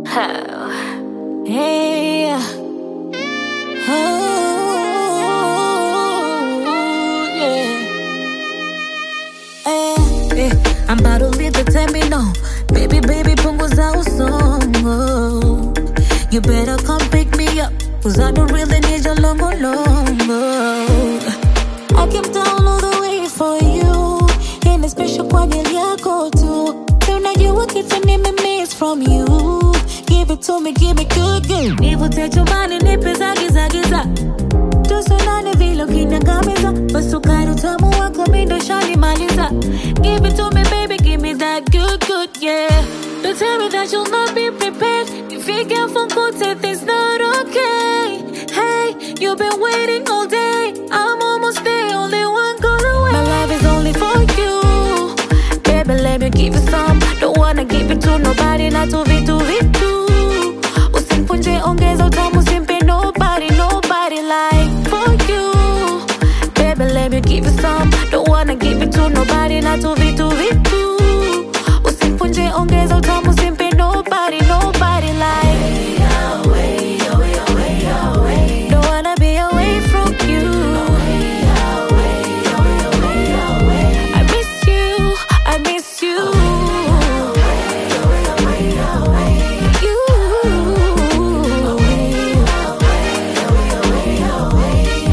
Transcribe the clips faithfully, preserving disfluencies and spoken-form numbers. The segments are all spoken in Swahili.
Oh. Hey. Oh, yeah. Eh, eh, I'm about to leave the terminal. Baby, baby, punguza usongo. You better come pick me up, cause I don't really need your longo, longo. I came down all the way for you, in a special kwa ajili yako tu. Unajua kitu nimemiss from you. Give it to me, give me good, good. Nivute chumbani nipe zagiza giza. Tusonane vile ukiniangamiza. Basukari utamu wako mimi ndo shanimaliza. Give it to me baby, give me that good, good, yeah. Don't tell me that you'll not be prepared. If you get from good, it's not okay. Hey, you've been waiting all day. I'm almost there, only one goal away. My life is only for you. Baby, let me give you some. Don't wanna give it to nobody, not to vitu vitu. Usimpunje ongeza utamu, simpe nobody, nobody like for you. Baby, let me give you some. Don't wanna give it to nobody, not to vitu vitu. Usimpunje ongeza utamu, simpe nobody, nobody like. Away, away, away, away, away. Don't wanna be away from you. Away, away, away, away, away. I miss you, I miss you. Away, away, away, away. You. Away, away, away, away.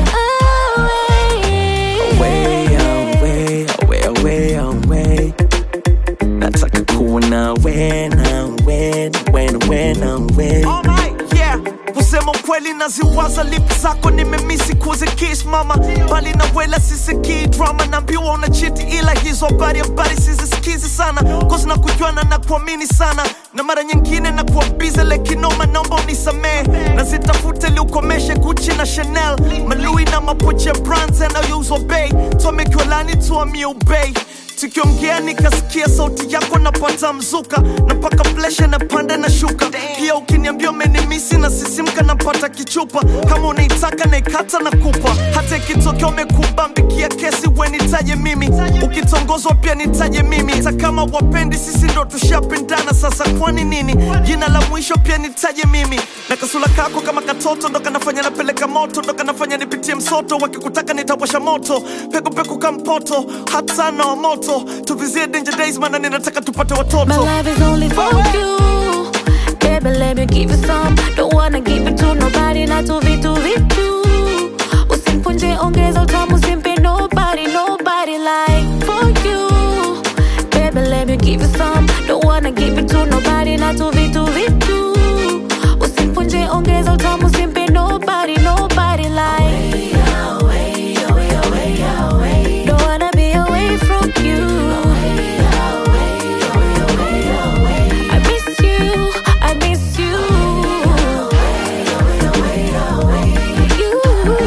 Away, away, away, away. Nataka kuona we na we, we na we na we. Alright, yeah. Kusema kweli naziwaza lips zako nimemisi kuzi kiss mama. Bali na wela sisikii drama. Naambiwa una cheat ila hizo habari habari sizisikizi sana. Cause na kujuana na kuamini sana. Na mara nyingine na kuwa busy like noma, naomba unisamee. Na zitafute li ukomeshe Gucci na Chanel. Malui na mapoche brands yanayouzwa bei. Tuamekiwa lani tuamie ubei. Tukiongea nikasikia sauti yako napata mzuka. Napaka flesha na panda na shuka. Pia ukiniambia umenimisi na sisimka napata kichupa. Kama unaitaka na ikata na kupa. Hata ikitokea umekubambikia kesi we nitaje mimi. Ukitongozwa pia nitaje mimi. Hata kama wapendi sisi ndo tushapendana, sasa kwani nini? Jina la mwisho pia nitaje mimi. Na kasula kako kama katoto ndo kanafanya napeleka moto. Ndo kanafanya nipitie msoto. Wakikutaka nitawasha moto. Peku peku kampoto. Hata na moto. Tuvizie danger days mana ninataka tupate watoto. My life is only for you. Baby, let me give you some. Don't wanna give it to nobody, not to vitu vitu. Usimpunje ongeza utamu, simpe nobody, nobody like for you. Baby, let me give you some. Don't wanna give it to nobody, not to vitu vitu. Usimpunje ongeza utamu, simpe nobody, nobody like. Away, away, away, away, away. Don't wanna be away from you. Away, away, away, away, away. I miss you, I miss you. Away, away, away, away. You.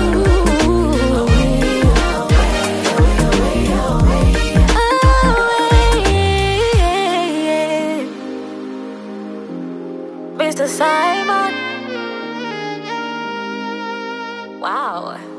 Away, away, away, away. Away. Mister Simon. Wow.